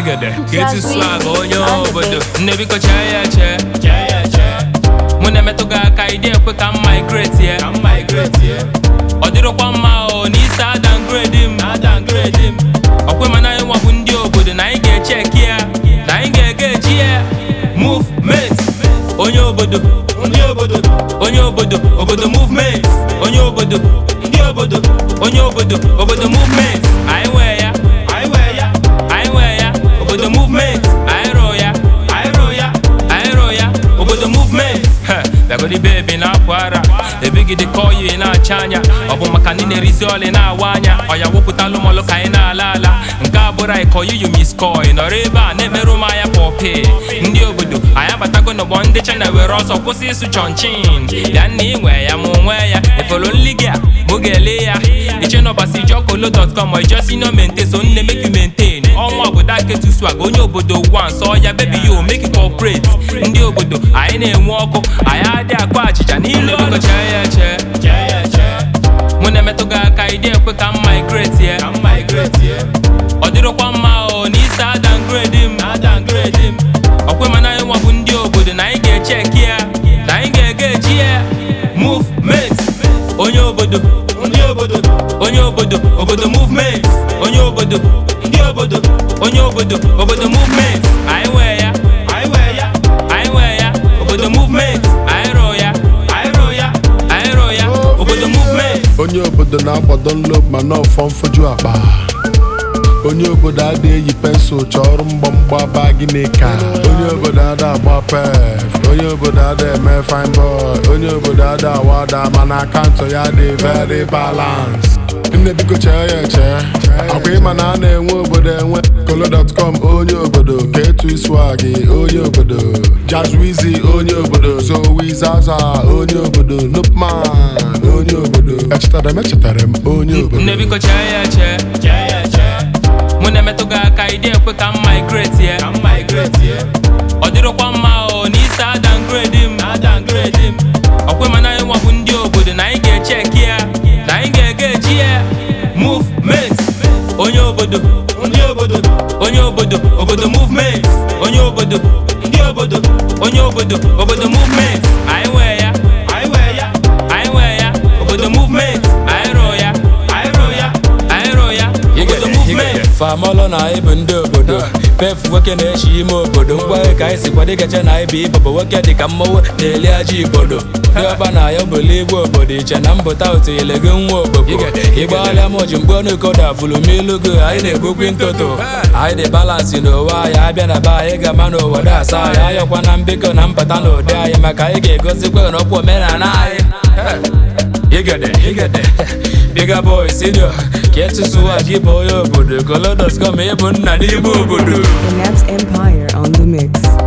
Get to swag onye obodo. Nne biko chee ya chee. Mune metuga ka idea kwe ka migrate here. Odirokwa mma o n'isa downgrade him. Okwe mana enwa bụ ndị obodo na anyị ga-check ya. Na anyị ga-egeji ya. Movement. Onye obodo movement. Onye obodo movement. Anyị nwe ya. Obodo movement. Anyị ro ya. Obodo movement. Dagodi baby na akwara. Ebigide call you na-acha anya. Ọ bụ maka ndị na-erizi ọlị na-awa anya. Ọ ya wepụtalụ mọlụ ka anyị na-ala. Nke a bụrụ anyị call you miss call. Nọrọ ebe a na-emerụ m anya pọpị. Ndị obodo anyị abatago n'ọgbọ ndị China were ọsọ kwụsị ịsụ chọnchin. Ya nna ị nwe ya mụ nwe ya. Efolo nligi a mụ ga-ele ya. Iche n'ọbasi jokolo.com or just no maintain so nne make you maintain. Ọnwa obodo aketu swag onye obodo one so ya baby yo make it cooperate. Ndị obodo anyị na-enwe ọkụ anyị adị akpa achịcha n'ilu ọkụ chee ya chee. Mụ na-emetụga aka idea ekwe ka migrate here. Ọ dịrọkwa mma o n'isa downgrade him. Okwe mana enwa bụ ndị obodo na anyị ga-echek ya. Na anyị ga-egeji ya. Movement. Onye obodo movement. Onye obodo movement. Anyị nwe ya. Obodo movement. Anyị ro ya. Obodo movement. Onye obodo na-agbado nlob ma na ọfọ mfoju akpa. Onye obodo ada eyi pensụl chọrọ mgbamgba bagi n'ịka. Onye obodo ada agba pef. Onye obodo ada eme fine boy. Onye obodo ada awada mana akaụntụ ya dị very balance. Nne biko chee ya chee. Akwa ịma na a na-enwe obodo enwe. Kolo.com onye obodo. K2 swag onye obodo. Jazwizi onye obodo. Zoe Zaza onye obodo. Nupman onye obodo. Echetara m onye obodo. Nne biko chee ya chee. Mụ na-emetụga aka idea ekwe ka migrate here. Ọ dịrọkwa mma o n'isa downgrade him. Okwe mana enwa bụ ndị obodo na anyị ga-echek ya. Na anyị ga-egeji ya. Movement. Onye obodo movement. Onye obodo movement. Anyị nwe ya. Obodo movement. Anyị ro ya. Obodo movement. Famolo na anyị bụ ndị obodo. Pef nwoke na-echi ime obodo. Ngwa ka anyị sikwa dịgacha na anyị bụ ibobo nwoke dịka mmọnwụ na-eli aja ibodo. Ndị ọba na ya bụlụ igwe obodo iche na mbụta otu ile gị nwa ogboko. Ịgbaghalịa m oji mgbe ọnụ koda fụlụ m ilu gị anyị na-egbukwi ntụtụ. Anyị dị balansị n'ụwa anyị abịa na be anyị ga-ama n'ụwa dasa anyị ayọkwa na mbikọ na mpata n'ụdị anyị maka anyị ga-egosikwa n'ọkwa omenala anyị. Igede Bigger boy senior Get to swag bụ onye obodo Kolo.com ịbụ nna n'ime obodo. The Naps Empire on the mix.